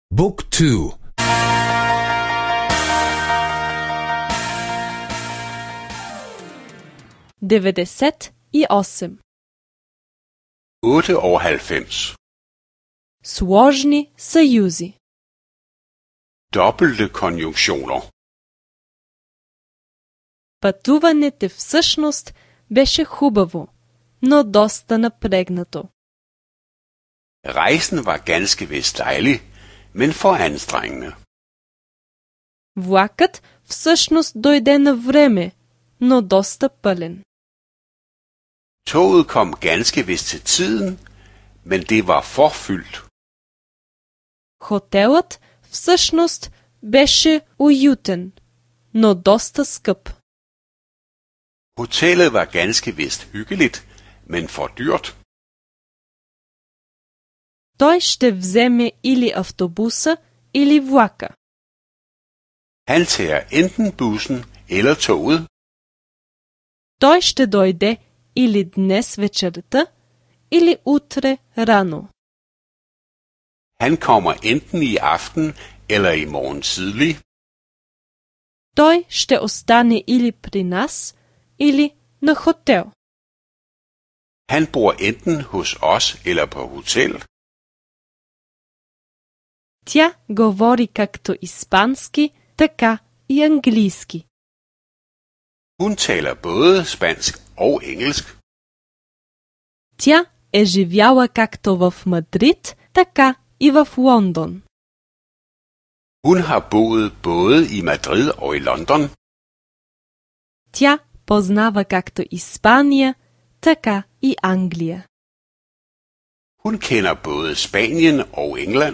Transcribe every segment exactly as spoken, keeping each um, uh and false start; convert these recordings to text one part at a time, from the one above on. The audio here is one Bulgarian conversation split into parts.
บุ๊กทู деветдесет и осем. otteoghalvfems. Сложни съюзи. Dobbelte konjunktioner. Пътуването всъщност беше хубаво, но доста напрегнато. Rejsen var ganske vist dejlig, men for anstrengende. Влакът всъщност дойде на време, но доста пълен. Toget kom ganske vist til tiden, men det var forfyldt. Хотелът всъщност беше уютен, но доста скъп. Hotellet var ganske vist hyggeligt, men for dyrt. Той ще вземе или автобуса, или влака. Han tager enten bussen eller toget. Той ще дойде или днес вечерта, или утре рано. Han kommer enten i aften eller i morgen tidlig. Той ще остане или при нас, или на хотел. Han bor enten hos os eller på hotel. Тя говори както испански, така и английски. Hun taler både spansk og engelsk. Тя е живяла както в Мадрид, така и в Лондон. Hun har boet både i Madrid og i London. Тя познава както Испания, така и Англия. Hun kender både Spanien og England.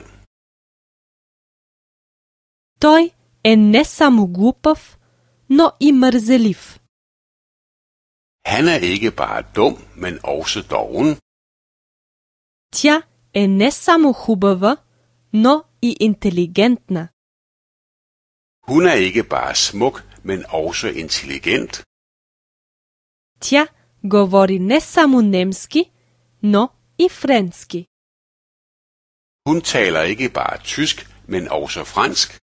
Той е не само глупав, но и мързелив. Han er ikke bare dum, men også doven. Тя е не само хубава, но и интелигентна. Hun er ikke bare smuk, men også intelligent. Тя говори не само немски, но и френски. Hun taler ikke bare tysk, men også fransk.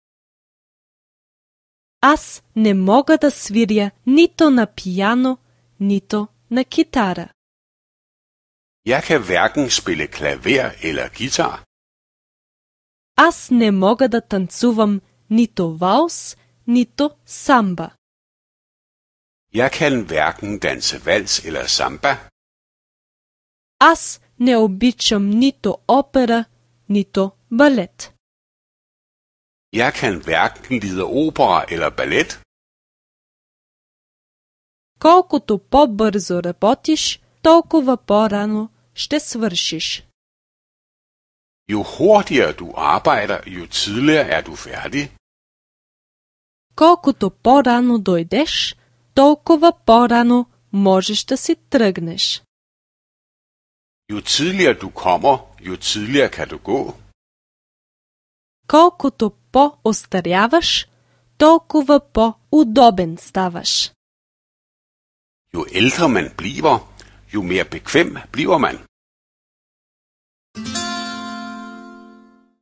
Аз не мога да свиря нито на пиано, нито на китара. Jeg kan hverken spille klaver eller guitar. Аз не мога да танцувам нито валс, нито самба. Jeg kan hverken danse vals eller samba. Аз не обичам нито опера, нито балет. Jeg kan hverken lide opera eller ballet. Колкото по-бързо работиш, толкова по-рано ще свършиш. Jo hurtigere du arbejder, jo tidligere er du færdig. Колкото по-рано дойдеш, толкова по-рано можеш да си тръгнеш. Jo tidligere du kommer, jo tidligere kan du gå. Колкото по-остаряваш, толкова по-удобен ставаш. Jo ældre man bliver, jo mere bekvem bliver man.